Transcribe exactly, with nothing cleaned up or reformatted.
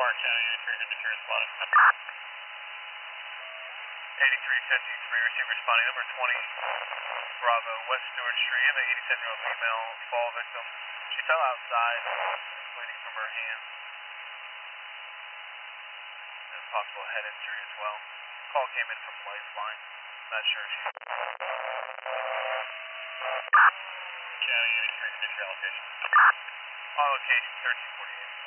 Park County, eighty-three fifty-three responding. eighty-three fifty-three, receive responding number twenty, Bravo, West Stewart Street. An eighty-seven-year-old female fall victim. She fell outside, bleeding from her hands. And possible head injury as well. Call came in from Lifeline. Not sure if she... County eighty-three fifty-three location. On location thirteen forty-eight.